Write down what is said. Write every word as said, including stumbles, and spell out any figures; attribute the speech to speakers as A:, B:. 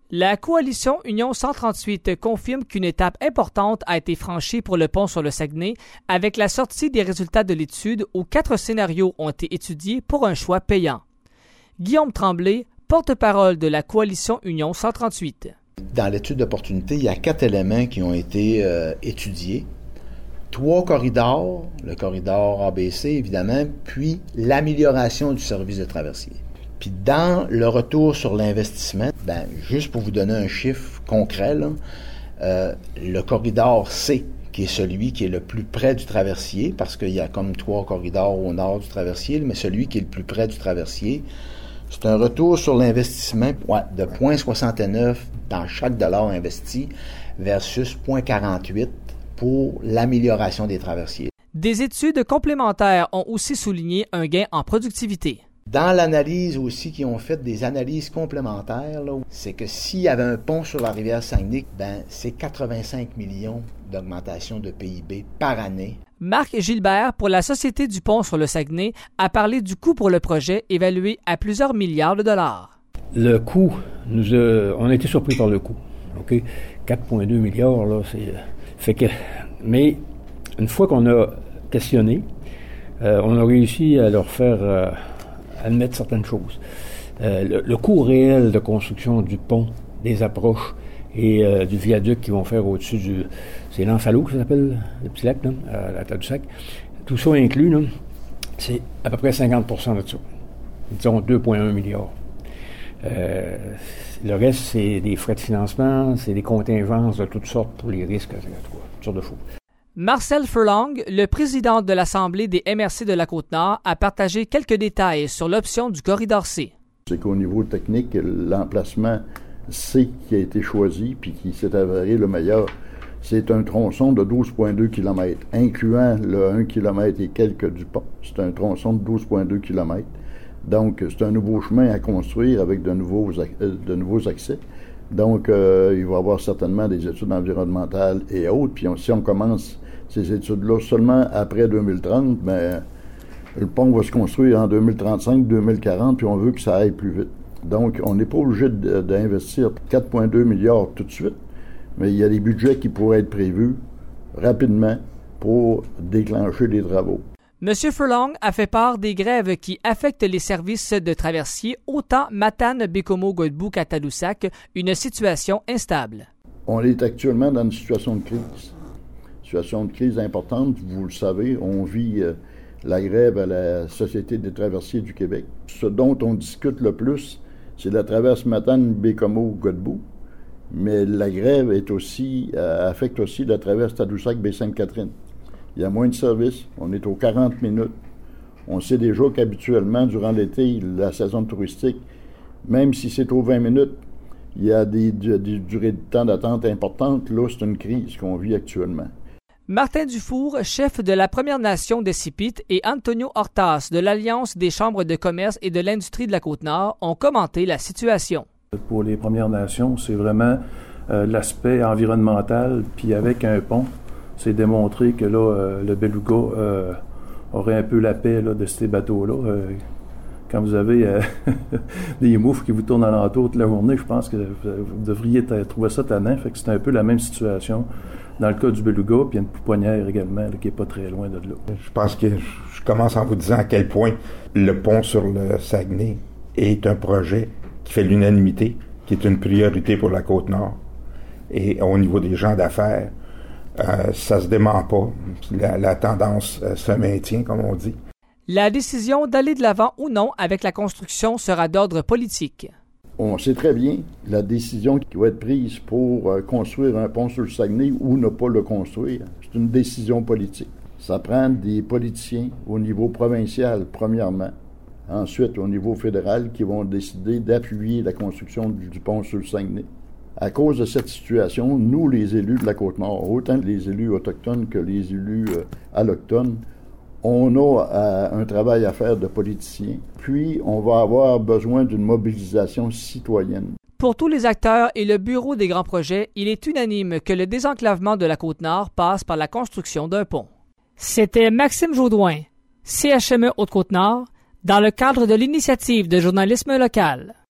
A: La coalition Union cent trente-huit confirme qu'une étape importante a été franchie pour le pont sur le Saguenay avec la sortie des résultats de l'étude où quatre scénarios ont été étudiés pour un choix payant. Guillaume Tremblay, porte-parole de la coalition Union cent trente-huit.
B: Dans l'étude d'opportunité, il y a quatre éléments qui ont été euh, étudiés. Trois corridors, le corridor A B C évidemment, puis l'amélioration du service de traversier. Puis dans le retour sur l'investissement, ben, juste pour vous donner un chiffre concret, là, euh, le corridor C, qui est celui qui est le plus près du traversier, parce qu'il y a comme trois corridors au nord du traversier, mais celui qui est le plus près du traversier, c'est un retour sur l'investissement ouais, de zéro virgule soixante-neuf dans chaque dollar investi versus zéro virgule quarante-huit pour l'amélioration des traversiers.
A: Des études complémentaires ont aussi souligné un gain en productivité.
B: Dans l'analyse aussi, qui ont fait des analyses complémentaires, là, c'est que s'il y avait un pont sur la rivière Saguenay, ben, c'est quatre-vingt-cinq millions d'augmentation de P I B par année.
A: Marc Gilbert, pour la Société du pont sur le Saguenay, a parlé du coût pour le projet évalué à plusieurs milliards de dollars.
C: Le coût, nous a, on a été surpris par le coût. Okay? quatre virgule deux milliards, là, c'est... Fait que, mais une fois qu'on a questionné, euh, on a réussi à leur faire... Euh, admettre certaines choses. Euh, le, le coût réel de construction du pont, des approches et euh, du viaduc qu'ils vont faire au-dessus du... C'est l'Enfalo que ça s'appelle, le petit lac, là, à la Tadoussac. Tout ça inclus, là, c'est à peu près cinquante pour cent de ça. Disons deux virgule un milliards. Euh, le reste, c'est des frais de financement, c'est des contingences de toutes sortes pour les risques, toutes sortes de choses.
A: Marcel Furlong, le président de l'Assemblée des M R C de la Côte-Nord, a partagé quelques détails sur l'option du corridor C.
D: C'est qu'au niveau technique, l'emplacement C qui a été choisi puis qui s'est avéré le meilleur, c'est un tronçon de douze virgule deux kilomètres, incluant le un kilomètre et quelques du pont. C'est un tronçon de douze virgule deux kilomètres. Donc, c'est un nouveau chemin à construire avec de nouveaux, de nouveaux accès. Donc, euh, il va y avoir certainement des études environnementales et autres. Puis on, si on commence ces études-là seulement après deux mille trente, bien, le pont va se construire en deux mille trente-cinq, deux mille quarante, puis on veut que ça aille plus vite. Donc, on n'est pas obligé de, d'investir quatre virgule deux milliards tout de suite, mais il y a des budgets qui pourraient être prévus rapidement pour déclencher des travaux.
A: M. Furlong a fait part des grèves qui affectent les services de traversier, autant Matane, Bécomo, Godbout qu'à Tadoussac, une situation instable.
D: On est actuellement dans une situation de crise. Situation de crise importante, vous le savez, on vit euh, la grève à la Société des traversiers du Québec. Ce dont on discute le plus, c'est la traverse Matane, Bécomo, Godbout, mais la grève est aussi, euh, affecte aussi la traverse Tadoussac, Baie-Sainte-Catherine. Il y a moins de services, on est aux quarante minutes. On sait déjà qu'habituellement, durant l'été, la saison touristique, même si c'est aux vingt minutes, il y a des, des, des durées de temps d'attente importantes. Là, c'est une crise qu'on vit actuellement.
A: Martin Dufour, chef de la Première Nation des Sipites, et Antonio Hortas de l'Alliance des chambres de commerce et de l'industrie de la Côte-Nord ont commenté la situation.
E: Pour les Premières Nations, c'est vraiment euh, l'aspect environnemental, puis avec un pont, c'est démontré que là, euh, le Beluga euh, aurait un peu la paix là, de ces bateaux-là. Euh, quand vous avez euh, des moufles qui vous tournent alentour toute la journée, je pense que vous devriez t- trouver ça tannant. Fait que c'est un peu la même situation dans le cas du Beluga, puis il y a une pouponnière également là, qui n'est pas très loin de là.
F: Je pense que je commence en vous disant à quel point le pont sur le Saguenay est un projet qui fait l'unanimité, qui est une priorité pour la Côte-Nord. Et au niveau des gens d'affaires, Euh, ça se dément pas. La, la tendance euh, se maintient, comme on dit.
A: La décision d'aller de l'avant ou non avec la construction sera d'ordre politique.
D: On sait très bien la décision qui va être prise pour euh, construire un pont sur le Saguenay ou ne pas le construire. C'est une décision politique. Ça prend des politiciens au niveau provincial, premièrement. Ensuite, au niveau fédéral, qui vont décider d'appuyer la construction du, du pont sur le Saguenay. À cause de cette situation, nous, les élus de la Côte-Nord, autant les élus autochtones que les élus euh, allochtones, on a euh, un travail à faire de politiciens. Puis, on va avoir besoin d'une mobilisation citoyenne.
A: Pour tous les acteurs et le Bureau des grands projets, il est unanime que le désenclavement de la Côte-Nord passe par la construction d'un pont. C'était Maxime Jaudoin, C H M E Haute-Côte-Nord, dans le cadre de l'initiative de journalisme local.